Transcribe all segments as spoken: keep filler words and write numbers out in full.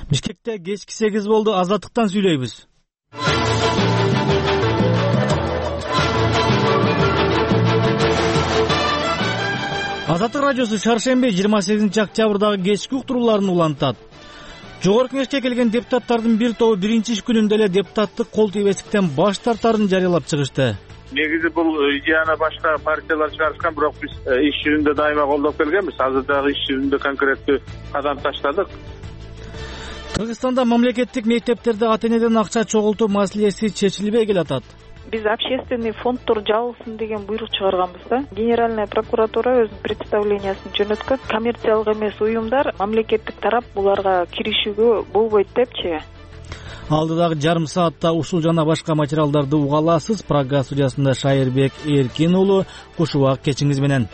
Бишкекте кечки сегиз болду. Азаттыктан сүйлөйбүз. Азаттык радиосу шаршемби жыйырма сегизинчи октябрдагы кечки уктурууларын улантат. Жогорку Кеңешке келген депутаттардын бир тобу биринчи иш күнүндө эле депутаттык кол тийбестиктен баш тартарын жарыялап чыгышты. Негизи бул идеяны башка партиялар чыгарышкан, бирок биз иш жүзүндө дайыма колдоп келгенбиз. Азыр дагы иш жүзүндө конкреттүү кадам таштадык. Кыргызстанда мамлекеттик мектептерде ата-энеден акча чогултуу маселеси чечилбей келатат. Биз общественный фонддор жабылсын деген буйрук чыгарганбыз да. Генеральная прокуратура өзүнүн представлениясын жөнөткөн. Коммерциялык эмес уюмдар мамлекеттик тарап буларга киришүүгө болбойт депчи. Алдыдагы жарым саатта ушул жана башка материалдарды уга аласыз. Программа студиясында Шайырбек Эркин уулу. Кушубак кечиңиз менен.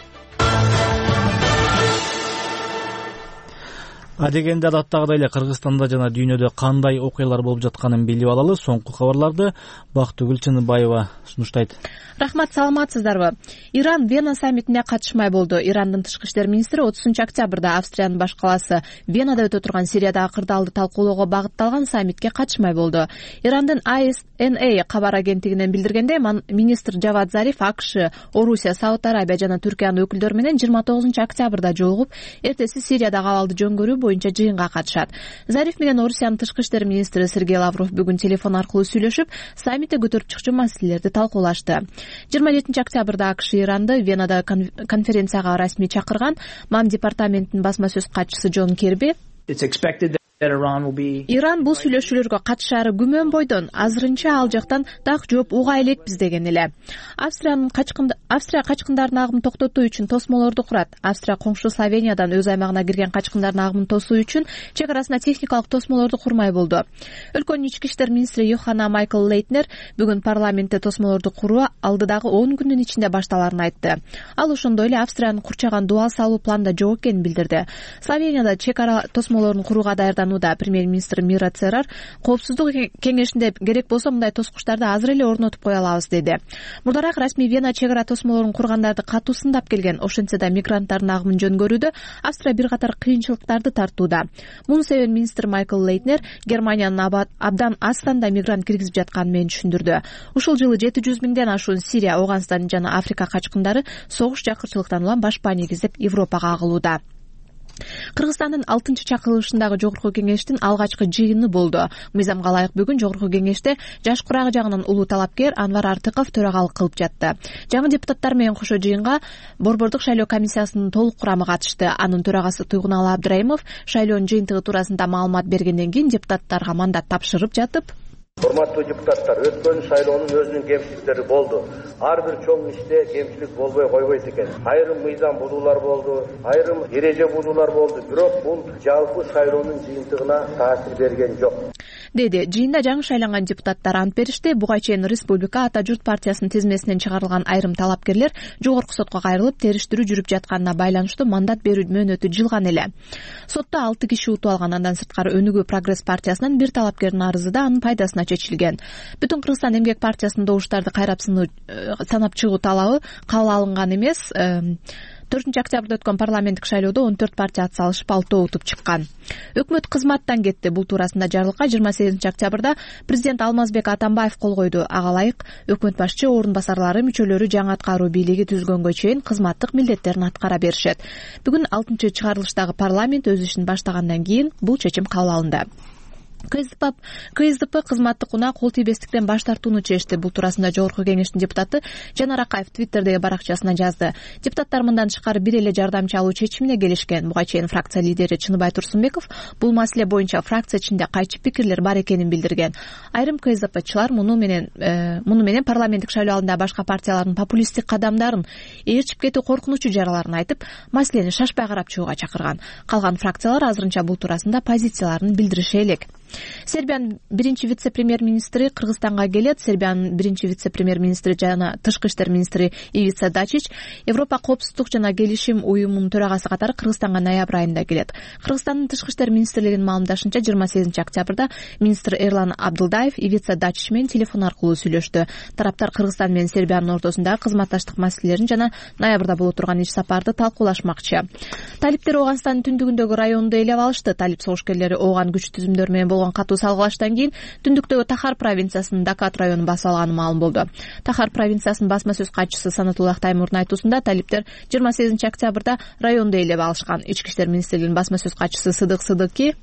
Адегенде адаттагыдай эле Кыргызстанда жана дүйнөдө кандай окуялар болуп жатканын билип алалы. Соңку кабарларды Бактыгүл Чыныбаева сунуштайт. Рахмат, саламатсыздарбы? Иран Вена саммитине катышмай болду. Ирандын тышкы иштер министри отузунчу октябрда Австриянын баш каласы Венада өтө турган Сириядагы кырдаалды талкуулоого багытталган саммитке катышмай болду. Ирандын ай эс эн эй кабар агенттигинен билдиргендей, министр Жавад Зариф АКШ, Орусия, Сауд Арабия жана Түркиянын өкүлдөрү менен жыйырма тогузунчу октябрда жолугуп, эртеси Сириядагы абалды жөнгөрүү боюнча жыйынга катышат. Зариф менен Орусиянын тышкы иштер министри Сергей Лавров бүгүн телефон аркылуу сүйлөшүп, саммитте көтөрүп чыкчу маселелерди талкуулашты. жыйырма жетинчи октябрда АКШ Иранды Венада конференцияга расмий чакырган. МАМ департаментинин басма сөз катчысы Джон Керби Иран бул сүйлөшүүлөргө катышаары күмөн бойдон, азырынча ал жактан так жооп уга элекпиз деген эле. Австриянын качкында Австрия качкындардын агымын токтотуу үчүн тосмолорду курат. Австрия коңшу Словениядан өз аймагына кирген качкындардын агымын тосуу үчүн чек арасына техникалык тосмолорду курмай болду. Өлкөнүн ички иштер министри Йоханна Майкл Лейтнер бүгүн парламентте тосмолорду куруу алдыдагы он күндүн ичинде башталарын айтты. Ал ошондой эле Австриянын курчаган дубал салуу планда жок экенин билдирди. Словенияда чек ара тосмолорун курууга даярданууда. Премьер-министр Мира Церар коопсуздук кеңешинде керек болсо мындай тоскучтарды азыр эле орнотуп кое алабыз деди. Мурдараак расмий Вена чек ара тосмолорун кургандарды катуу сындап келген. Ошентсе да мигранттардын агымын жөнгөрүүдө Австрия бир катар кыйынчылыктарды тартууда. Муну себебин министр Майкл Лейтнер Германиянын абдан аз санда мигрант киргизип жатканын менен түшүндүрдү. Ушул жылы жети жүз миңден ашуун Сирия, Афганистан жана Африка качкындары согуш жакырчылыктан улам башпа негиздеп Европага агылууда. Кыргызстандын алтынчы чакырылышындагы Жогорку кеңештин алгачкы жыйыны болду. Мыйзамга ылайык бүгүн Жогорку кеңеште жаш курагы жагынан улуу талапкер Анвар Артыков төрагалык кылып жатты. Жаңы депутаттар менен кошо жыйынга Борбордук шайлоо комиссиясынын толук курамы катышты. Анын төрагасы Туйгуналы Абдраимов шайлоонун жыйынтыгы туурасында маалымат бергенден кийин депутаттарга мандат тапшырып жатып, Урматтуу депутаттар, өткөн шайлоонун өзүнүн кемчиликтери болду. Ар бир чоң иште кемчилик болбой койбойт экен. Айрым мыйзам бузуулар болду, айрым эреже бузуулар болду. Бирок бул жалпы шайлоонун жыйынтыгына таасир берген жок. Деди. Жыйында жаңы шайланган депутаттар ант беришти. Буга чейин Республика Ата журт партиясынын тизмесинен чыгарылган айрым талапкерлер жогорку сотко кайрылып, териштирүү жүрүп жатканына байланыштуу мандат берүү мөөнөтү жылган эле. Сотто алты киши утуп алган. Андан сырткары Өнүгүү Прогресс партиясынан бир талапкердин арызы да анын пайдасына чечилген. Бүтүн Кыргызстан эмгек партиясынын добуштарды кайрап санап чыгуу талабы кабыл алынган эмес. төртүнчү октябрда өткөн парламенттик шайлоодо он төрт партия ат салышып алтоо утуп чыккан. Өкмөт кызматтан кетти. Бул туурасында жарлыкка жыйырма сегизинчи октябрда президент Алмазбек Атамбаев кол койду. Ага ылайык өкмөт башчы орун басарлары мүчөлөрү жаңы аткаруу бийлиги түзүлгөнгө чейин кызматтык милдеттерин аткара беришет. Бүгүн алтынчы чыгарылыштагы парламент өз ишин баштагандан кийин бул чечим кабыл алынды. КСДП кызматтык унаа кол тийбестиктен баш тартууну чечти. Бул туурасында Жогорку кеңештин депутаты Жанар Акаев Твиттердеги баракчасына жазды. Депутаттар мындан тышкары бир эле жардамчы алуу чечимине келишкен. Буга чейин фракция лидери Чыныбай Турсунбеков бул маселе боюнча фракция ичинде кайчы пикирлер бар экенин билдирген. Айрым КСДПчылар муну менен муну менен парламенттик шайлоо алдында башка партиялардын популисттик кадамдарын, ээрчип кетүү коркунучу жараларын айтып, маселени шашпай карап чыгууга чакырган. Калган фракциялар азырынча бул туурасында позицияларын билдирише элек. Сербиянын биринчи вице-премьер-министри Кыргызстанга келет. Сербиянын биринчи вице-премьер-министри жана тышкы иштер министри Ивица Дачич Европа коопсуздук жана келишим уюмунун төрагасы катары Кыргызстанга ноябрь айында келет. Кыргызстандын тышкы иштер министрлигинин маалымдашынча жыйырма сегизинчи октябрда министр Эрлан Абдылдаев Ивица Дачич менен телефон аркылуу сүйлөштү. Тараптар Кыргызстан менен Сербиянын ортосундагы кызматташтык маселелерин жана ноябрда боло турган иш сапарды талкуулашмакчы. Талиптер Ооганстандын түндүгүндөгү районду ээлеп алышты. Талип согушкерлери Ооган күч түзүмдөр менен болгон катуу салгылаштан кийин түндүктөгү Тахар провинциясынын Дакат районун басып алганы маалым болду. Тахар провинциясынын басма сөз катчысы Санатуллах Таймурдун айтуусунда талиптер жыйырма сегизинчи октябрда районду ээлеп алышкан. Ички иштер министрлигинин басма сөз катчысы Сыдык Сыдыки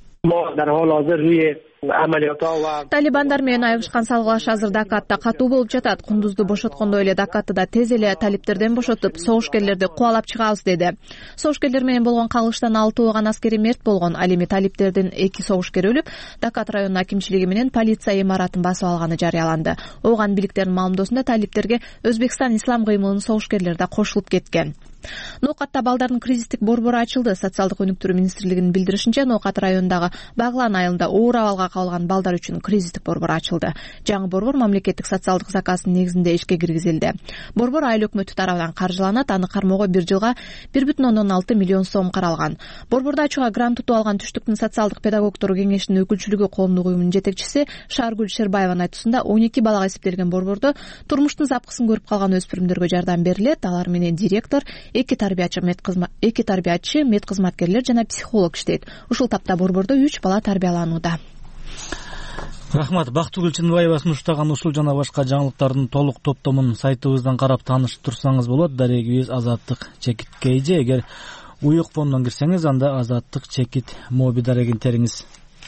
талибандар менен айыгышкан салгылаш азыр Дакатта катуу болуп жатат. Кундузду бошоткондой эле Дакатты да тез эле талиптерден бошотуп, согушкерлерди кубалап чыгабыз деди. Согушкерлер менен болгон кагылыштан алты Ооган аскери мерт болгон. Ал эми талиптердин эки согушкери өлүп, Дакат районунун акимчилиги менен полиция имаратын басып алганы жарыяланды. Ооган бийликтеринин маалымдоосунда талиптерге Өзбекстан ислам кыймылынын согушкерлери да кошулуп кеткен. Ноокатта балдардын кризистик борбору ачылды. Социалдык өнүктүрүү министрлигинин билдиришинче, Ноокат районундагы Баглан айылында оор абалга кабылган балдар үчүн кризистик борбор ачылды. Жаңы борбор мамлекеттик социалдык заказдын негизинде ишке киргизилди. Борбор айыл өкмөтү тарабынан каржыланат. Аны кармоого бир жылга бир бүтүн ондон алты миллион сом каралган. Борборду ачууга грант утуп алган Түштүктүн социалдык педагогдору кеңешинин өкүлчүлүгү коомдук уюмунун жетекчиси Шааргүл Шербаеванын айтуусунда он эки балага эсептелген борбордо турмуштун запкысын көрүп калган өспүрүмдөргө жардам берилет. Алар менен директор, эки тарбиячы мед кызмат эки тарбиячы мед кызматкерлер жана психолог иштейт. Ушул тапта борбордо үч бала тарбияланууда. Рахмат. Бактыгүл Чынбаева сунуштаган ушул жана башка жаңылыктардын толук топтомун сайтыбыздан карап таанышып турсаңыз болот. Дарегибиз Азаттык чекит кейже. Эгер уюк фондон кирсеңиз, анда Азаттык чекит моби дарегин териңиз.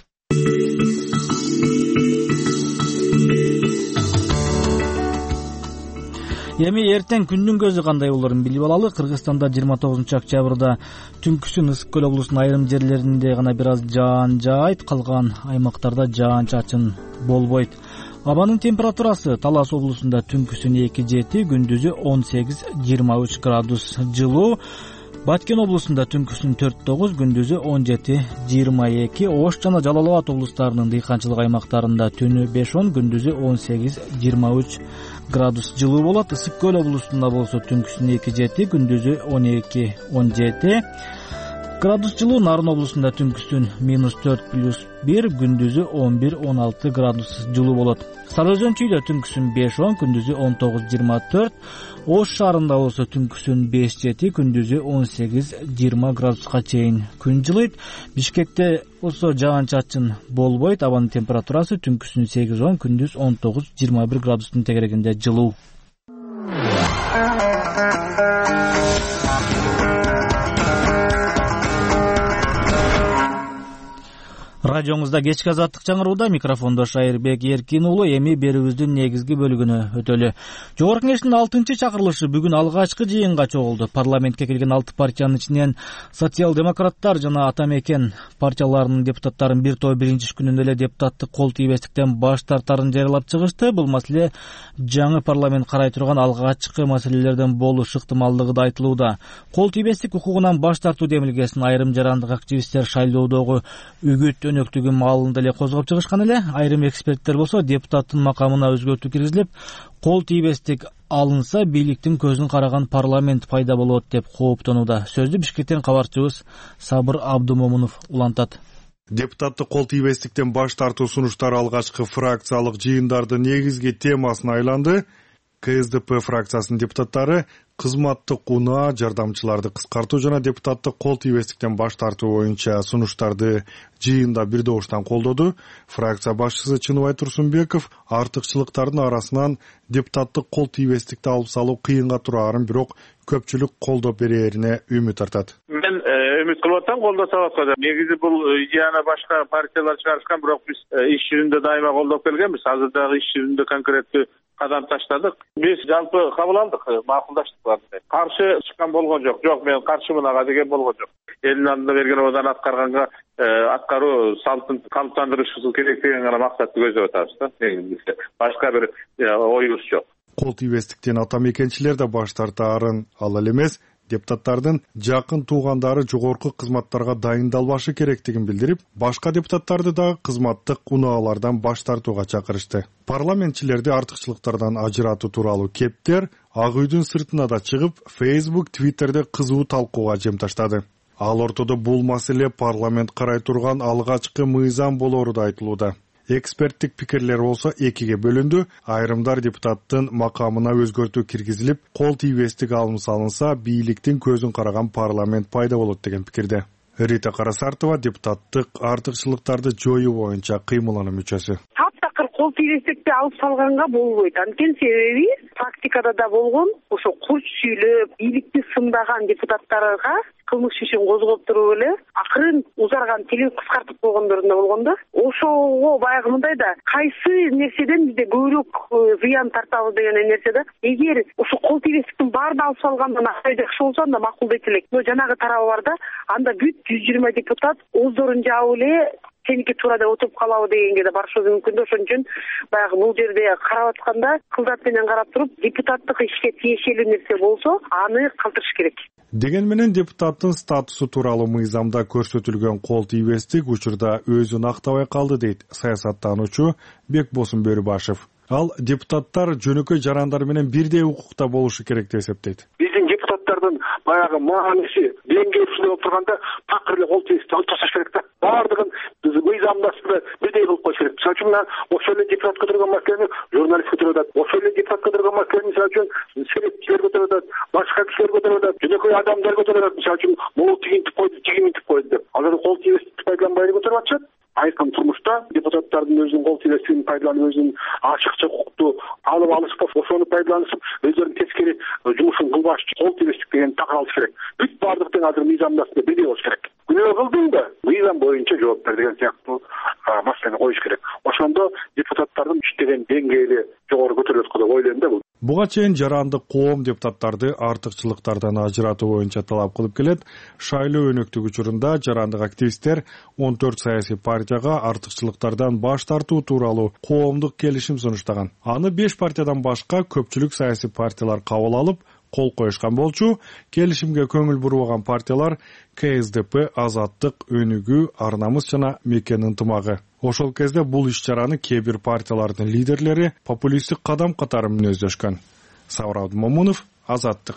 Эми эртең күндүн көзү кандай болорун билип алалы. Кыргызстанда жыйырма тогузунчу октябрда түнкүсүн Ысык көл облусунун айрым жерлеринде гана бир аз жаан жаайт, калган аймактарда жаан-чачын болбойт. Абанын температурасы Талас облусунда түнкүсүн эки жети, күндүзү он сегиз жыйырма үч градус жылуу. Баткен облусунда түнкүсүн төрт тогуз, күндүзү он жети жыйырма эки. Ош жана Жалал Абад облустарынын дыйканчылык аймактарында түнү беш он, күндүзү он сегиз жыйырма үч градус жылуу болот. Ысык көл облусунда болсо түнкүсүн эки жети, күндүзү он эки он жети градус жылуу. Нарын облусунда түнкүсүн минус төрт плюс бир, күндүзү он бир он алты градус жылуу болот. Сары Өзөн чүйдө түнкүсүн беш он, күндүзү он тогуз жыйырма төрт. Ош шаарында болсо түнкүсүн беш жети, күндүзү он сегиз жыйырма градуска чейин күн жылыйт. Бишкекте болсо жаан-чачын болбойт. Абанын температурасы түнкүсүн сегиз он, күндүз он тогуз жыйырма бир градустун тегерегинде жылуу. Радиоңузда кечки азаттык чаңырууда, микрофондо Шайырбек Эркин уулу. Эми берүүбүздүн негизги бөлүгүнө өтөлү. Жогорку Кеңештин алтынчы чакырылышы бүгүн алгачкы жыйынга чогулду. Парламентке келген алты партиянын ичинен социал-демократтар жана ата мекен партияларынын депутаттарын бир топ биринчи иш күнүндө эле депутаттык кол тийбестиктен баш тартарын жарыялап чыгышты. Бул маселе жаңы парламент карай турган алгачкы маселелерден болуш ыктымалдыгы да айтылууда. Кол тийбестик укугунан баш тартуу демилгесин айрым жарандык активисттер шайлоодогу үгүт өнөктүгүн маалында эле козгоп чыгышкан эле. Айрым эксперттер болсо депутаттын макамына өзгөртүү киргизилип, кол тийбестик алынса бийликтин көзүн караган парламент пайда болот деп кооптонууда. Сөздү Бишкектен кабарчыбыз Сабыр Абдумомунов улантат. Депутаттык кол тийбестиктен баш тартуу сунуштары алгачкы фракциялык жыйындардын негизги темасына айланды. КСДП фракциясынын депутаттары кызматтык унаа, жардамчыларды кыскартуу жана депутаттык кол тийбестиктен баш тартуу боюнча сунуштарды жыйында бир добуштан колдоду. Фракция башчысы Чыныбай Турсунбеков артыкчылыктардын арасынан депутаттык кол тийбестикти алып салуу кыйынга турарын, бирок көпчүлүк колдоп берерине үмүт артат. Мен үмүт кылып атам, колдосо атат. Негизи бул идеяны башка партиялар чыгарышкан, бирок биз иш жүзүндө дайыма колдоп келгенбиз. Азыр дагы иш жүзүндө конкреттүү кадам таштадык. Биз жалпы кабыл алдык, макулдаштык. Каршы чыккан болгон жок. Жок, мен каршымын ага деген болгон жок. Элдин алдында берген абдан аткарганга аткаруу салтын калыптандырышыбыз керек деген гана максатты көздөп атабыз да. Башка бир оюбуз жок. Кол тийбестиктен ата мекенчилер да баш тартаарын ал эле эмес, депутаттардын жакын туугандары жогорку кызматтарга дайындалбашы керектигин билдирип, башка депутаттарды дагы кызматтык унаалардан баш тартууга чакырышты. Парламентчилерди артыкчылыктардан ажыратуу тууралуу кептер Ак үйдүн сыртына да чыгып, Facebook, Twitterде кызуу талкууга жем таштады. Ал ортодо бул маселе парламент карай турган алгачкы мыйзам болору да айтылууда. Эксперттик пикирлер болсо экиге бөлүндү. Айрымдар депутаттын макамына өзгөртүү киргизилип, кол тийбестик алым салынса, бийликтин көзүн караган парламент пайда болот деген пикирде. Рита Карасартова депутаттык артыкчылыктарды жоюу боюнча кыймылануу мүчөсү. Таптакыр кол тийбестикти алып салганга болбойт. Анткени себеби практикада да болгон, ошо курч сүйлөп, бийликти сындаган депутаттарга кылмыш ишин козгоп туруп эле акырын узарган тилин кыскартып койгондорун да болгон да. Ошого баягы мындай да, кайсы нерседен бизде көбүрөөк зыян тартабыз деген нерсе да. Эгер ошо кол тийбестиктин баарын алып салгандан акча жакшы болсо, анда макулдойт элек. Но жанагы тарабы бар да, анда бүт жүз жыйырма депутат оздорун жаап эле сеники туура деп отуруп калабы дегенге да барышыбыз мүмкүн да. Ошон үчүн баягы бул жерде карап атканда кылдат менен карап туруп, депутаттык ишке тиешелүү нерсе болсо, аны калтырыш керек. Деген менен депутаттын статусу тууралуу мыйзамда көрсөтүлгөн кол тийбестик учурда өзүн актабай калды дейт саясаттануучу Бекбосун Бөрүбашев. Ал депутаттар жөнөкөй жарандар менен бирдей укукта болушу керек деп эсептейт. Биздин депутаттардын баягы мааниси деңгээлүү болуп турганда такыр эле кол тийбестикти алып ташташ керек да. Баардыгын мыйзамдашып бирдей кылып коюш керек. Мисалы үчүн ошол эле депутат көтөргөн маселени журналист көтөрүп атат. Ошол эле депутат көтөргөн маселени мисалы үчүн серепчилер көтөрүп атат, башка кишилер көтөрүп атат, жөнөкөй адамдар көтөрүп атат. Мисалы үчүн могу тигинтип койду, тигинтип койду деп. Алар кол тийбестикти пайдаланбай эле көтөрүп атышат. Айкын турмушта депутаттардын өзүнүн кол тийбестигин пайдаланып, өзүнүн ачыкча укукту алып алышып, ошону пайдаланышып, өздөрүнүн тескери жумушун кылбаш үчүн кол тийбестик деген такыр алыш керек. Бүт баардыктын азыр мыйзамдашында бирдей болуш керек. Күнөө кылдың да, мыйзам боюнча жооп бер деген сыяктуу маселени коюш керек. Ошондо депутаттардын иштеген деңгээли жогору көтөрүлөт деп ойлойм да. Буга чейин жарандык коом депутаттарды артыкчылыктардан ажыратуу боюнча талап кылып келет. Шайлоо өнөктүк учурунда жарандык активисттер он төрт саясий партияга артыкчылыктардан баш тартуу тууралуу коомдук келишим сунуштаган. Аны беш партиядан башка көпчүлүк саясий партиялар кабыл алып, кол коюшкан болчу. Келишимге көңүл бурбаган партиялар КСДП, Азаттык, Өнүгүү, Ар намыс жана Мекенин ынтымагы. Ошол кезде бул иш-чараны кээ бир партиялардын лидерлери популисттик кадам катары мүнөздөшкөн. Сабыр Абдымомунов, Азаттык.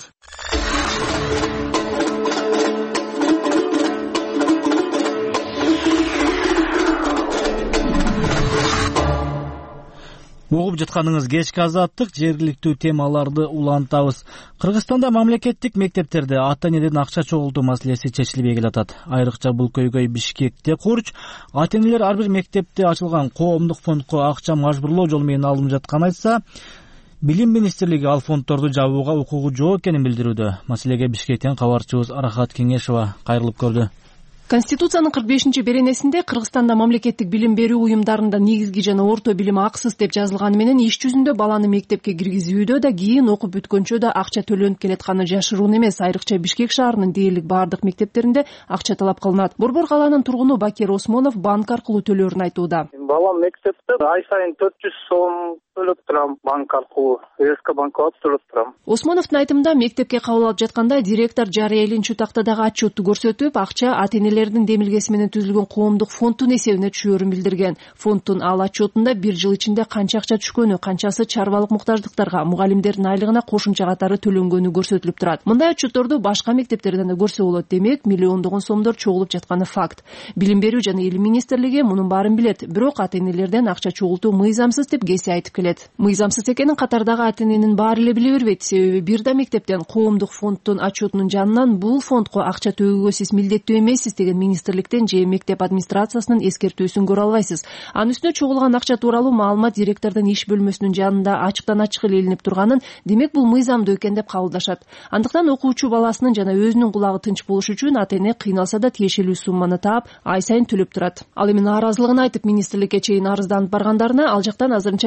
Угуп жатканыңыз кечки Азаттык, жергиликтүү темаларды улантабыз. Кыргызстанда мамлекеттик мектептерде ата-энеден акча чогултуу маселеси чечилбей келатат. Айрыкча бул көйгөй Бишкекте курч. Ата-энелер ар бир мектепте ачылган коомдук фондко акча мажбурлоо жолу менен алынып жатканын айтса, Билим министрлиги ал фонддорду жабууга укугу жок экенин билдирүүдө. Маселеге Бишкектен кабарчыбыз Арахат Кеңешова кайрылып көрдү. Конституциянын кырк бешинчи беренесинде Кыргызстанда мамлекеттик билим берүү уюмдарында негизги жана орто билим акысыз деп жазылганы менен иш жүзүндө баланы мектепке киргизүүдө да кийин окуп бүткөнчө да акча төлөнүп келатканы жашыруун эмес. Айрыкча Бишкек шаарынын дээрлик баардык мектептеринде акча талап кылынат. Борбор калаанын тургуну Бакир Осмонов банк аркылуу төлөөрүн айтууда. Балам мектепте ай сайын төрт жүз сом төлөп турам, банк аркылуу, СК банкка төлөп турам. Осмоновдун айтымында мектепке кабыл алып жатканда директор жарыя элинчү тактадагы отчетту көрсөтүп, акча ата-энелердин демилгеси менен түзүлгөн коомдук фонддун эсебине түшөөрүн билдирген. Фонддун ал отчетунда бир жыл ичинде канча акча түшкөнү, канчасы чарбалык муктаждыктарга, мугалимдердин айлыгына кошумча катары төлөнгөнү көрсөтүлүп турат. Мындай отчетторду башка мектептерден да көрсө болот. Демек, миллиондогон сомдор чогулуп жатканы факт. Билим берүү жана Илим министрлиги мунун баарын билет, бирок ата-энелерден акча чогултуу мыйзамсыз деп кесе айтып келет. Мыйзамсыз экенин катардагы ата-эненин баары эле биле бербейт. Себеби бир да мектептен коомдук фонддун отчетунун жанынан бул фондко акча төгүүгө сиз милдеттүү эмессиз деген министрликтен же мектеп администрациясынын эскертүүсүн көрө албайсыз. Анын үстүнө чогулган акча тууралуу маалымат директордун иш бөлмөсүнүн жанында ачыктан ачык эле илинип турганын, демек бул мыйзамдуу экен деп кабылдашат. Андыктан окуучу баласынын жана өзүнүн кулагы тынч болуш үчүн ата-эне кыйналса да тиешелүү сумманы таап, ай сайын төлөп турат. Ал эми нааразылыгын айтып министрликке чейин арызданып баргандарына ал жактан азырынча бир гана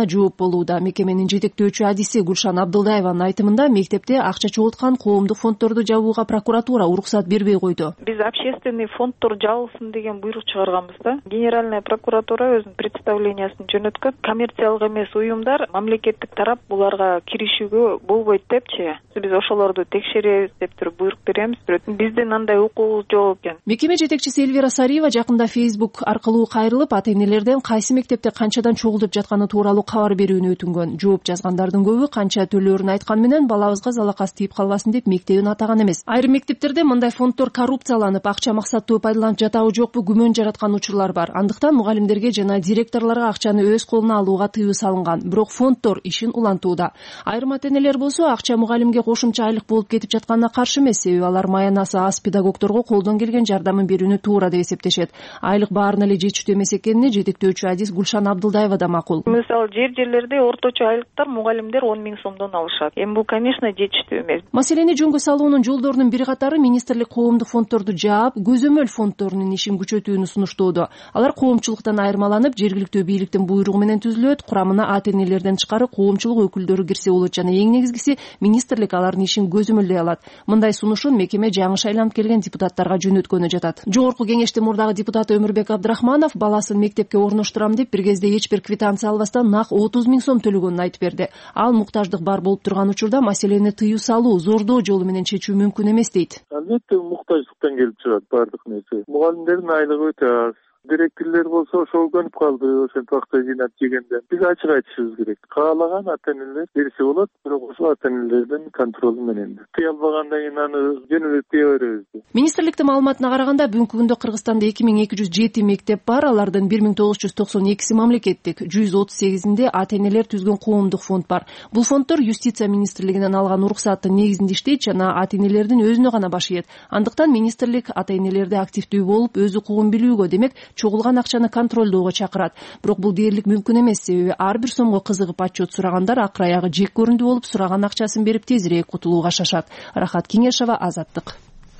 жооп болууда. Мекеменин жетектөөчү адиси Гүлшан Абдылдаеванын айтымында мектепте акча чогулткан коомдук фонддорду жабууга прокуратура уруксат бербей койду. Биз общественный фонддор жабылсын деген буйрук чыгарганбыз да. Генеральная прокуратура өзүнүн представлениясын жөнөткөн. Коммерциялык эмес уюмдар мамлекеттик тарап буларга киришүүгө болбойт депчи. Биз ошолорду текшеребиз деп туруп буйрук беребиз. Бирок биздин андай укугубуз жок экен. Мекеме жетекчиси Элвира Сариева жакында Facebook аркылуу кайрылып, ата-энелерден кайсы мектепте канчадан чогултуп жатканы тууралуу кабар берүүнү өтүнгөн. Жооп жазгандардын көбү канча төлөөрүн айткан менен балабызга залакас тийип калбасын деп мектебин атаган эмес. Айрым мектептерде мындай фонддор коррупцияланып, акча максаттуу пайдаланып жатабы жокпу күмөн жараткан учурлар бар. Андыктан мугалимдерге жана директорлорго акчаны өз колуна алууга тыюу салынган. Бирок фонддор ишин улантууда. Айрым ата-энелер болсо акча мугалимге кошумча айлык болуп кетип жатканына каршы эмес, себеби алар маянасы аз педагогдорго колдон келген жардамын берүүнү туура деп эсептешет. Айлык баарына эле жетиштүү эмес экенине жетектөөчү адис Гүлшан Абдылдаева да макул. Мисалы жер жерлерде орточо айлыктар мугалимдер он миң сомдон алышат. Эми бул, конечно, жетиштүү эмес. Маселени жөнгө салуунун жолдорунун бир катары министрлик коомдук фонддорду жаап, көзөмөл фонддорунун ишин күчөтүүнү сунуштоодо. Алар коомчулуктан айырмаланып, жергиликтүү бийликтин буйругу менен түзүлөт, курамына ата-энелерден тышкары коомчулук өкүлдөрү кирсе болот жана эң негизгиси министрлик алардын ишин көзөмөлдөй алат. Мындай сунушун мекеме жаңы шайланып келген депутаттарга жөнөткөнү жатат. Жогорку кеңештин мурдагы депутаты Өмүрбек Абдрахманов баласын мектепке орноштурам деп бир кезде эч бир квитанция албастан нак отуз миң сом төлөгөнүн айтып берди. Ал муктаждык бар болуп турган учурда маселени тыюу салуу, зордоо жолу менен чечүү мүмкүн эмес дейт. Албетте муктаждыктан келип чыгат баардык нерсе. Мугалимдердин айлыгы өтө аз. Директорлор болсо ошол көнүп калды, ошентип акча жыйнап жегенде. Биз ачык айтышыбыз керек. Каалаган ата-энелер берсе болот, бирок ошол ата-энелердин контролу менен. Тыя албагандан кийин аны жөнөтүп тыя беребиз. Министрликтин маалыматына караганда бүгүнкү күндө Кыргызстанда эки миң эки жүз жети мектеп бар, алардын бир миң тогуз жүз токсон экиси мамлекеттик, жүз отуз сегизинде ата-энелер түзгөн коомдук фонд бар. Бул фонддор Юстиция министрлигинен алган уруксаттын негизинде иштейт жана ата-энелердин өзүнө гана баш ийет. Андыктан министрлик ата-энелерди активдүү болуп, өз укугун билүүгө, демек чогулган акчаны контролдоого чакырат. Бирок бул дээрлик мүмкүн эмес, себеби ар бир сомго кызыгып отчет сурагандар акыр аягы жек көрүндү болуп, сураган акчасын берип тезирээк кутулууга шашат. Рахат Кеңешова, Азаттык.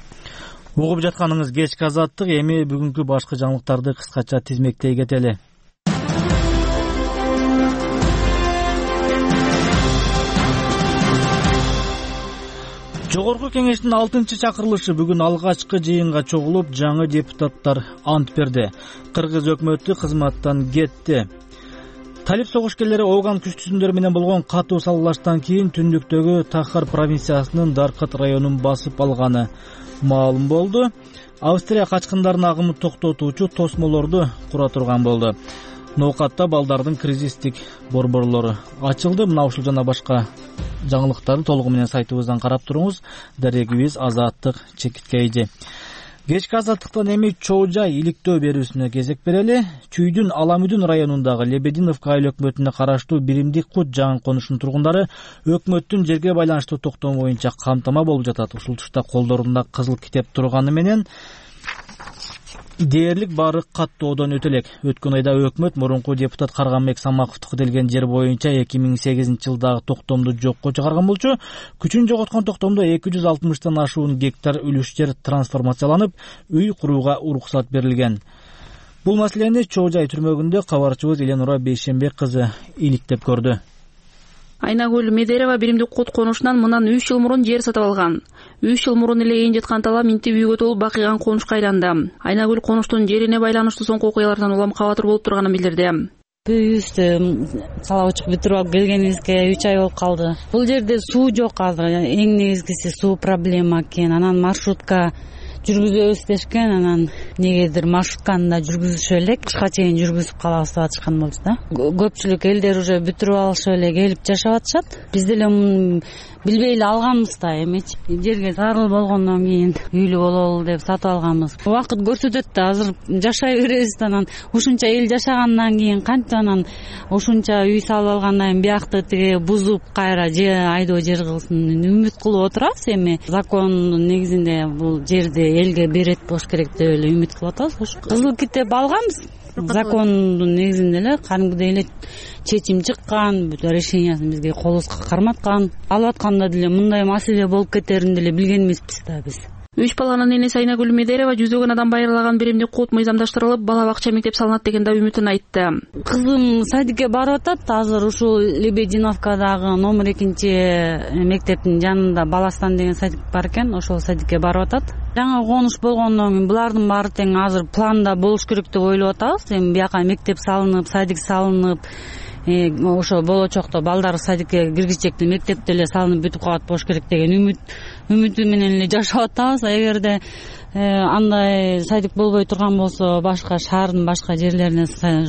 Угуп жатканыңыз кечки Азаттык. Эми бүгүнкү башкы жаңылыктарды кыскача тизмектей кетели. Жогорку кеңештин алтынчы чакырылышы бүгүн алгачкы жыйынга чогулуп, жаңы депутаттар ант берди. Кыргыз өкмөтү кызматтан кетти. Талип согушкерлери Ооган күчтүзүмдөр менен болгон катуу салгылаштан кийин түндүктөгү Тахар провинциясынын Даркат районун басып алганы маалым болду. Австрия качкындардын агымын токтотуучу тосмолорду кура турган болду. Ноокатта балдардын кризистик борборлору ачылды. Мына ушул жана башка жаңылыктарды толугу менен сайтыбыздан карап туруңуз. Дарегибиз Азаттык Чекиткейди. Кечки Азаттыктан эми чоо жай иликтөө берүүсүнө кезек берели. Чүйдүн Аламүдүн районундагы Лебединовка айыл өкмөтүнө караштуу Биримдик Кут жаңы конушунун тургундары өкмөттүн жерге байланыштуу токтому боюнча камтама болуп жатат. Ушул тушта колдорунда кызыл китеп турганы менен дээрлик баары каттоодон өтө элек. Өткөн айда өкмөт мурунку депутат Карганбек Самаковдуку делген жер боюнча эки миң сегизинчи жылдагы токтомду жокко чыгарган болчу. Күчүн жоготкон токтомдо эки жүз алтымыштан ашуун гектар үлүш жер трансформацияланып, үй курууга уруксат берилген. Бул маселени чоо жай түрмөгүндө кабарчыбыз Эленура Бейшембек кызы иликтеп көрдү. Айнагүл Медерова Биримдик Кут конушунан мындан үч жыл мурун жер сатып алган. үч жыл мурун эле ээн жаткан талап минтип үйгө толуп бакыйган конушка айланды. Айнагүл конуштун жерине байланыштуу соңку окуялардан улам кабатыр болуп турганын билдирди. Үйүбүздү салап учуп бүтүрүп алып келгенибизге үч ай болуп калды. Бул жерде суу жок азыр. Эң негизгиси суу проблема экен. Анан маршрутка жүргүзөбүз дешкен, анан негедир маршрутканы да жүргүзүшүп элек, кышка чейин жүргүзүп калабыз деп атышкан болчу да. Көпчүлүк элдер уже бүтүрүп алышып эле келип жашап атышат. Биз деле муну билбей эле алганбыз да, эмечи жерге зарыл болгондон кийин үйлүү бололу деп сатып алганбыз. Убакыт көрсөтөт да, азыр жашай беребиз да, анан ушунча эл жашагандан кийин канча анан ушунча үй салып алгандан кийин биякты тиги бузуп кайра же айдоо жер кылсын үмүт кылып отурабыз. Эми закондун негизинде бул жерди элге берет болуш керек деп эле үмүт кылып атабыз. Кызыл китеп алганбыз. Закондун негизинде эле кадимгидей эле чечим чыккан, бүт решениясын бизге колубузга карматкан. Алып атканда деле мындай маселе болуп кетерин деле билген эмеспиз да биз. үч баланын энеси Айнагүл Медерова жүздөгөн адам байырлаган биримдик кут мыйзамдаштырылып, бала бакча мектеп салынат деген да үмүтүн айтты. Кызым садикке барып атат. Азыр ушул Лебединовкадагы номер экинчи мектептин жанында Баластан деген садик бар экен. Ошол садикке барып атат. Жаңы конуш болгондон кийин булардын баары тең азыр планда болуш керек деп ойлоп атабыз. Эми бияка мектеп салынып, садик салынып, ошо болочокто балдар садикке киргизчек мектепте эле салынып бүтүп калат болуш керек деген үмүт үмүтү менен эле жашап атабыз. Эгерде андай садик болбой турган болсо башка шаардын башка жерлерине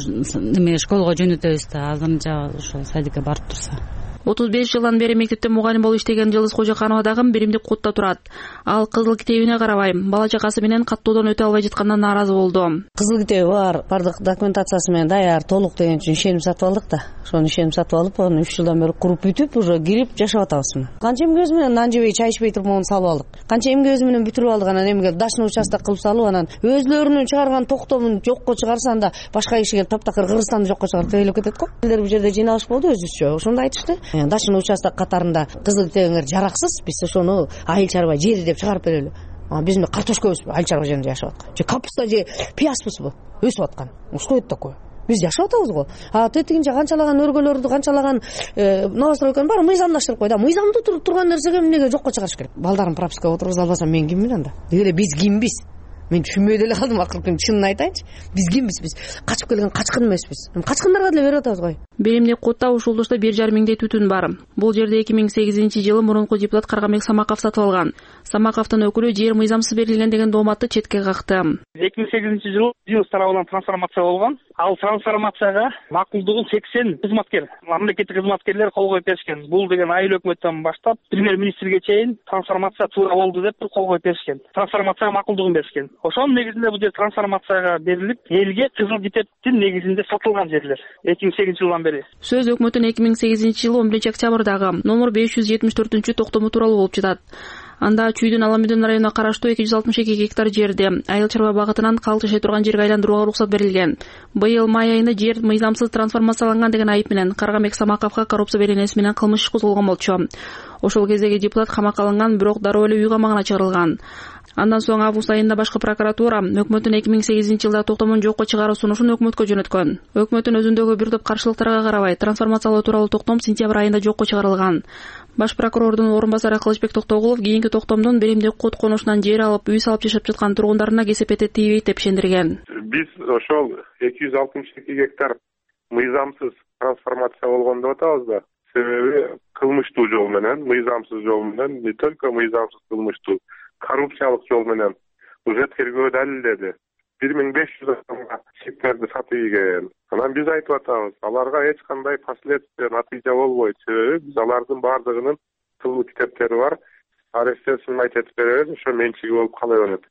неме школго жөнөтөбүз да, азырынча ошол садикке барып турса. отуз беш жылдан бери мектепте мугалим болуп иштеген Жылдыз Кожоканова дагы биримдик кутта турат. Ал кызыл китебине карабай, бала чакасы менен каттоодон өтө албай жаткандан нааразы болду. Кызыл китеби бар, бардык документациясы менен даяр, толук деген үчүн ишеним сатып алдык да. Ошону ишеним сатып алып, аны үч жылдан бери куруп бүтүп, уже кирип жашап атабыз. Канча эмгебиз менен нан жебей, чай ичпей туруп мону салып алдык. Канча эмгебиз менен бүтүрүп алдык, анан эмге дачный участок кылып салып, анан өзлөрүнүн чыгарган токтомун жокко чыгарсаң да башка киши келип таптакыр Кыргызстанды жокко чыгарып төлөп кетет го. Элдер бул жерде жыйналыш болду өзүбүзчө. Ошондо айтышты. Дачный участок катарында кызыл китебиңер жараксыз, биз ошону айыл чарба жери деп чыгарып берели. Биздин картошкабыз айыл чарба жеринде жашап аткан. Же капуста же пиязбызбы өсүп аткан. Что это такое? Биз жашап атабыз го. А тетигинче канчалаган өргөлөрдү, канчалаган новостройканы баары мыйзамдаштырып койду. Мыйзамда туруп турган нерсеге эмнеге жокко чыгарыш керек? Балдарын пропискага отургуза албасам мен киммин анда? Деле биз кимбиз? Мен түшүнбөй деле калдым, акыркы чынын айтайынчы. Биз кимбиз? Биз качып келген качкын эмеспиз. Качкындарга деле берип атабыз го. Биримдик кутта ушулдушта бир жарым миңдей түтүн бар. Бул жерде эки миң сегизинчи жылы мурунку депутат Каргамек Самаков сатып алган. Самаковдун өкүлү жер мыйзамсыз берилген деген дооматты четке какты. эки миң сегизинчи жылы бизнес тарабынан трансформация болгон. Ал трансформацияга макулдугун сексен кызматкер, мамлекеттик кызматкерлер кол коюп беришкен. Бул деген айыл өкмөттөн баштап премьер-министрге чейин трансформация туура болду деп кол коюп беришкен. Трансформацияга макулдугун беришкен. Ошонун негизинде бул жер трансформацияга берилип, элге кызыл китептин негизинде сатылган жерлер эки миң сегизинчи жылдан бери. Сөз өкмөттүн эки миң сегизинчи жылы он биринчи октябрдагы номер беш жүз жетимиш төртүнчү токтому тууралуу болуп жатат. Анда Чүйдүн Аламүдүн районуна караштуу эки жүз алтымыш эки гектар жерде айыл чарба багытынан калк жашай турган жерге айландырууга уруксат берилген. Быйыл май айында жер мыйзамсыз трансформацияланган деген айып менен Каргамек Самаковго коррупция беренеси менен кылмыш иш козголгон болчу. Ошол кездеги депутат камакка алынган, бирок дароо эле үй камагына чыгарылган. Андан соң август айында башкы прокуратура өкмөттүн эки миң сегизинчи жылда токтомун жокко чыгаруу сунушун өкмөткө жөнөткөн. Өкмөттүн өзүндөгү бир топ каршылыктарга карабай трансформациялоо тууралуу токтом сентябрь айында жокко чыгарылган. Баш прокурордун орун басары Кылычбек Токтогулов кийинки токтомдон биримдик кут конушунан жер алып, үй салып жашап жаткан тургундарына кесепети тийбейт деп ишендирген. Биз ошол эки жүз алтымыш эки гектар мыйзамсыз трансформация болгон деп атабыз да. Себеби кылмыштуу жол менен, мыйзамсыз жол менен, не только мыйзамсыз кылмыштуу, коррупциялык жол менен уже тергөө далилдеди. бир миң беш жүз адамга гектарды сатып ийген. Анан биз айтып атабыз, аларга эч кандай последствия, натыйжа болбойт. Себеби биз алардын бардыгынын кызыл китептери бар. Арестесин айтып беребиз, ошо менчиги болуп кала берет.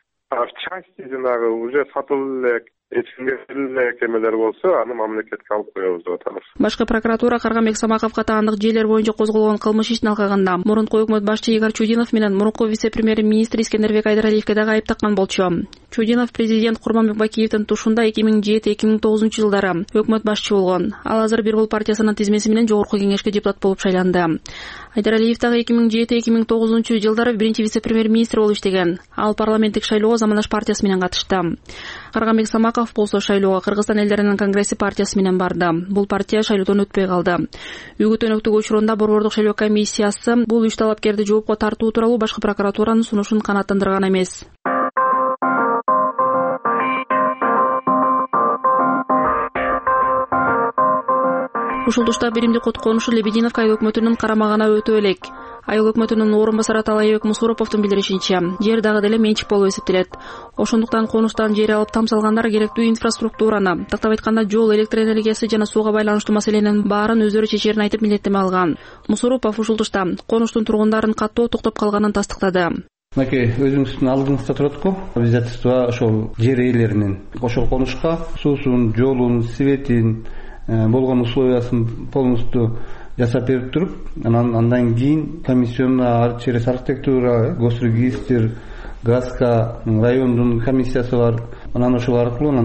А в части жанагы уже сатылып элек, эч кимге элек эмелер болсо, аны мамлекетке алып коебуз деп атабыз. Башкы прокуратура Каргамек Самаковго таандык жерлер боюнча козголгон кылмыш ишин алкаганда мурунку өкмөт башчы Игорь Чудинов менен мурунку вице-премьер-министр Искендербек Айдаралиевге дагы айып таккан болчу. Чудинов президент Курманбек Бакиевдин тушунда эки миң жети эки миң тогузунчу жылдары өкмөт башчы болгон. Ал азыр Бир Бул партиясынын тизмеси менен жогорку кеңешке депутат болуп шайланды. Айдаралиев дагы эки миң жети эки миң тогузунчу жылдары биринчи вице-премьер-министр болуп иштеген. Ал парламенттик шайлоого Заманаш партиясы менен катышты. Каргамек Самаков болсо шайлоого Кыргызстан элдеринин конгресси партиясы менен барды. Бул партия шайлоодон өтпөй калды. Үгүт өнөктүгү учурунда борбордук шайлоо комиссиясы бул үч талапкерди жоопко тартуу тууралуу башкы прокуратуранын сунушун канааттандырган эмес. Ушул тушта биримдик кут конушу Лебединовка айыл өкмөтүнүн карамагына өтө элек. Айыл өкмөтүнүн орун басары Талайбек Мусуроповдун билдиришинче, жер дагы деле менчик болуп эсептелет. Ошондуктан конуштан жер алып там салгандар керектүү инфраструктураны, тактап айтканда жол, электр энергиясы жана сууга байланыштуу маселенин баарын өздөрү чечерин айтып милдеттеме алган. Мусуропов ушул тушта конуштун тургундарын каттоо токтоп калганын тастыктады. Мынакей өзүңүздүн алдыңызда турат го, обязательство ошол жер ээлеринин ошол конушка суусун, жолун, светин болгон условиясын полностью жасап берип туруп, анан андан кийин комиссионно через архитектура, госрегистр, ГАСКа, райондун комиссиясы бар. Анан ошол аркылуу анан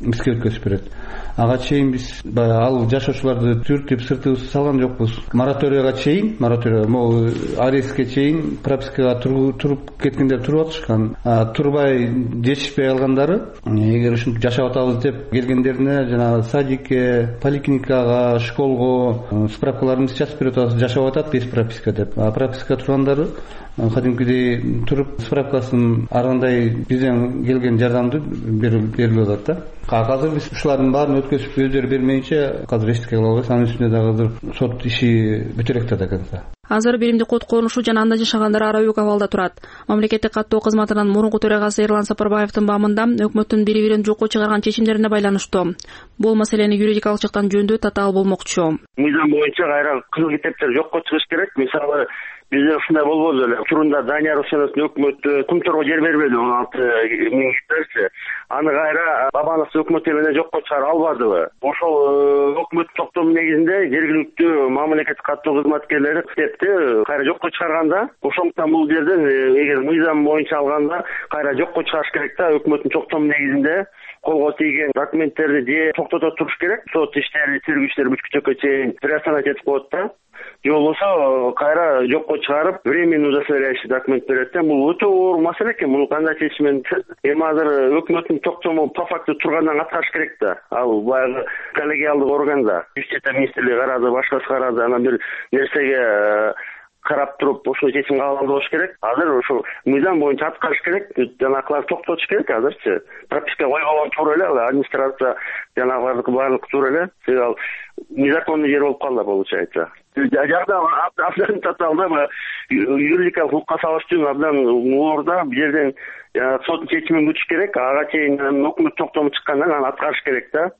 бизге өткөзүп берет. Ага чейин биз баягы ал жашоочуларды түртүп сыртыбызды салган жокпуз. Мораторийга чейин, мораторий могу арестке чейин пропискага туруп кеткендер туруп атышкан. Турбай жетишпей калгандары эгер ушинтип жашап атабыз деп келгендерине жанагы садикке, поликлиникага, школго справкаларыбызды жазып берип атабыз, жашап атат без прописка деп. А прописка тургандары кадимкидей туруп справкасын ар кандай бизден келген жардамды берилип атат да. Азыр биз ушулардын баарын өткөзүп өздөрү бермейинче азыр эчтеке кыла албайбыз. Анын үстүнө дагы азыр сот иши бүтө элек да конца. Азыр биримдик код конушу жана анда жашагандар арабек абалда турат. Мамлекеттик каттоо кызматынын мурунку төрагасы Эрлан Сапарбаевдин баамында өкмөттүн бири-бирин жокко чыгарган чечимдерине байланыштуу бул маселени юридикалык жактан жөндөө татаал болмокчу. Мыйзам боюнча кайра кызыл китептер жокко чыгыш керек. Мисалы бизде ушундай болбоду эле. Турунда Данияр Усеновдун өкмөтү Кумторго жер бербеди он алты миң гектарчы. Аны кайра Бабановдун өкмөтү менен жокко чыгара албадыбы? Ошол өкмөт токтому негизинде жергиликтүү мамлекеттик каттоо кызматкерлери китепти кайра жокко чыгарганда, ошондуктан бул жерден эгер мыйзам боюнча алганда кайра жокко чыгарыш керек да. Өкмөттүн токтому негизинде колго тийген документтерди же токтото туруш керек. Сот иштери, тергөө иштери бүткүчкө чейин приостанать этип коет да. Же болбосо кайра жокко чыгарып, временный удостоверяющий документ берет да. Бул өтө оор маселе экен. Муну кандай чечиммен эми азыр өкмөттүн токтому по факту тургандан аткарыш керек да. Ал баягы коллегиалдык органда Юстиция министрлиги карады, башкасы карады, анан бир нерсеге карап туруп ошол чечим кабыл алып болуш керек. Азыр ошол мыйзам боюнча аткарыш керек, жанакыларды токтотуш керек азырчы. Прописка койгон туура эле, администрация жанагылардыкы баардыгы туура эле. Себеби ал незаконный жер болуп калды получается. Жардам абдан татаалда юридикалык хукукка салыштуу абдан оорда бул жерден соттун чечимин күтүш керек. Ага чейин өкмөт токтому чыккандан аны аткарыш керек да.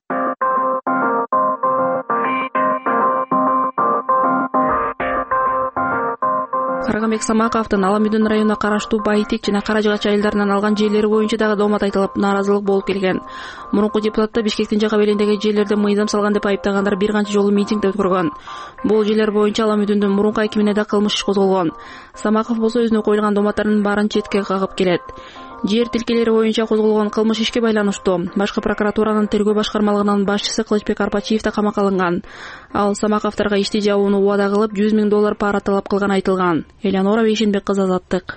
Карагамбек Самаковдун Аламүдүн районуна караштуу Байтек жана Каражыгач айылдарынан алган жерлери боюнча дагы доомат айтылып, нааразылык болуп келген. Мурунку депутаттар Бишкектин жак абелиндеги жерлерде мыйзам салган деп айыптагандар бир канча жолу митинг өткөргөн. Бул жерлер боюнча Аламүдүндүн мурунку акимине да кылмыш иш козголгон. Самаков болсо өзүнө коюлган дооматтардын баарын четке кагып келет. Жер тилкелери боюнча козголгон кылмыш ишке байланыштуу башкы прокуратуранын тергөө башкармалыгынын башчысы Кылычбек Арпачиев да камакка алынган. Ал Самаковторго ишти жабууну убада кылып, жүз миң доллар пара талап кылган айтылган. Элеонора Бейшенбек кызы, Азаттык.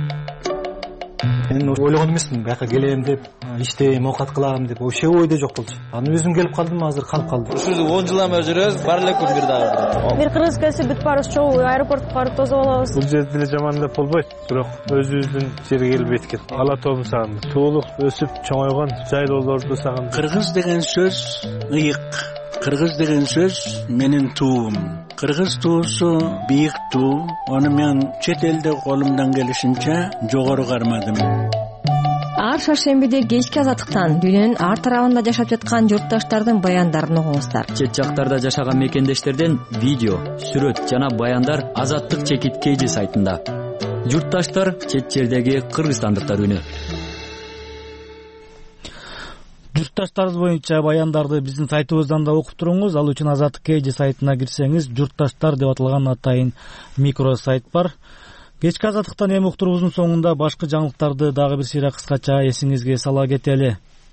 Мен ойлогон эмесмин, бияка келем деп, иштейм, оокат кылам деп, вообще ойдо жок болчу. Анан өзүм келип калдым, азыр калып калдым. Ушул он жылдан бери жүрөбүз, бар эле күн бир дагы. Бир кыргыз келсе бүт барыбыз чогуу аэропортко барып тосуп алабыз. Бул жерде деле жаман деп болбойт, бирок өзүбүздүн жерге келип эткет. Ала тоом сагын, туулук өсүп чоңойгон жайлоолорду сагын. Кыргыз деген сөз ыйык. Кыргыз деген сөз менин туум. Кыргыз туусу бийик туу. Аны мен чет элде колумдан келишинче жогору кармадым. Ар шаршембиде кечки Азаттыктан дүйнөнүн ар тарабында жашап жаткан журтташтардын баяндарын угуңуздар. Чет жактарда жашаган мекендештерден видео, сүрөт жана баяндар Азаттык чекит кей жи сайтында. Журтташтар чет жердеги кыргызстандыктар үнү. Журтташтарыбыз боюнча баяндарды биздин сайтыбыздан да окуп туруңуз. Ал үчүн Азаттык кей жи сайтына кирсеңиз, журтташтар деп аталган атайын микро сайт бар. Кечки Азаттыктан эми уктурубуздун соңунда башкы жаңылыктарды дагы бир сыйра кыскача эсиңизге сала кетели.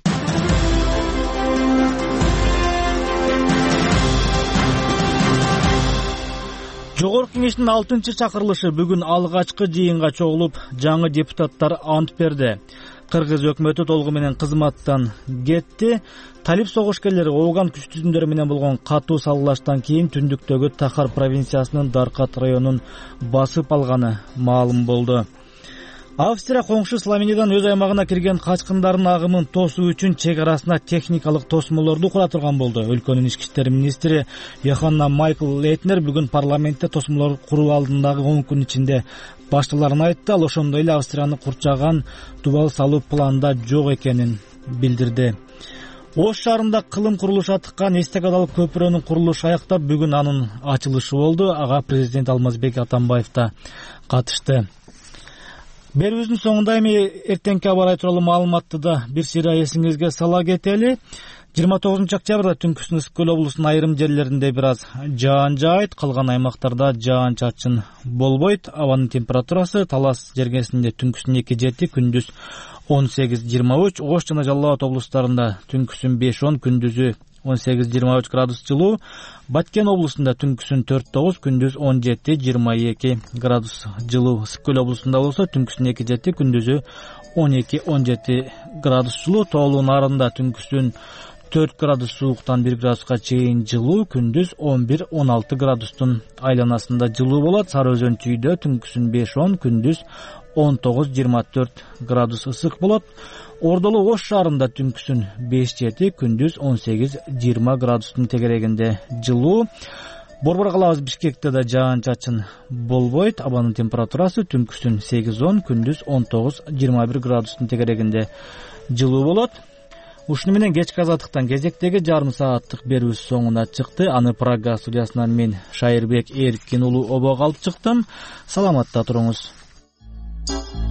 Жогорку кеңештин алтынчы чакырылышы бүгүн алгачкы жыйынга чогулуп, жаңы депутаттар ант берди. Кыргыз өкмөтү толугу менен кызматтан кетти. Талип согушкерлери Ооган күч түзүмдөрү менен болгон катуу салгылаштан кийин түндүктөгү Тахар провинциясынын Даркат районун басып алганы маалым болду. Австрия коңшу Словениядан өз аймагына кирген качкындардын агымын тосуу үчүн чек арасына техникалык тосмолорду кура турган болду. Өлкөнүн ички иштер министри Йоханна Майкл Лейтнер бүгүн парламентте тосмолор куруу алдындагы он күн ичинде башталарын айтты. Ал ошондой эле Австрияны курчаган дубал салуу планда жок экенин билдирди. Ош шаарында кылым курулушу атыккан Эстекадалык көпүрөнүн курулушу аяктап, бүгүн анын ачылышы болду. Ага президент Алмазбек Атамбаев да катышты. Берүүбүздүн соңунда эми эртеңки аба ырайы тууралуу маалыматты да бир сыйра эсиңизге сала кетели. жыйырма тогузунчу октябрда түнкүсүн Ысык көл облусунун айрым жерлеринде бир аз жаан жаайт, калган аймактарда жаан чачын болбойт. Абанын температурасы Талас жергесинде түнкүсүн эки жети, күндүз он сегиз жыйырма үч, Ош жана Жалал Абад облустарында түнкүсүн беш он, күндүзү он сегиз жыйырма үч градус жылуу. Баткен облусунда түнкүсүн төрт тогуз, күндүз он жети жыйырма эки градус жылуу. Ысык көл облусунда болсо түнкүсүн эки жети, күндүзү он эки он жети градус жылуу. Тоолуу Нарында түнкүсүн төрт градус сууктан бир градуска чейин жылуу, күндүз он бир он алты градустун айланасында жылуу болот. Сары Өзөн Түйдө түнкүсүн беш он, күндүз он тогуз жыйырма төрт градус ысык болот. Ордолуу Ош шаарында түнкүсүн беш жети, күндүз он сегиз жыйырма градустун тегерегинде жылуу. Борбор калабыз Бишкекте да жаан чачын болбойт. Абанын температурасы түнкүсүн сегиз он, күндүз он тогуз жыйырма бир градустун тегерегинде жылуу болот. Ушуну менен кечки азаттыктан кезектеги жарым сааттык берүүбүз соңуна чыкты. Аны Прага студиясынан мен Шайырбек Эркин уулу обого алып чыктым. Саламатта туруңуз.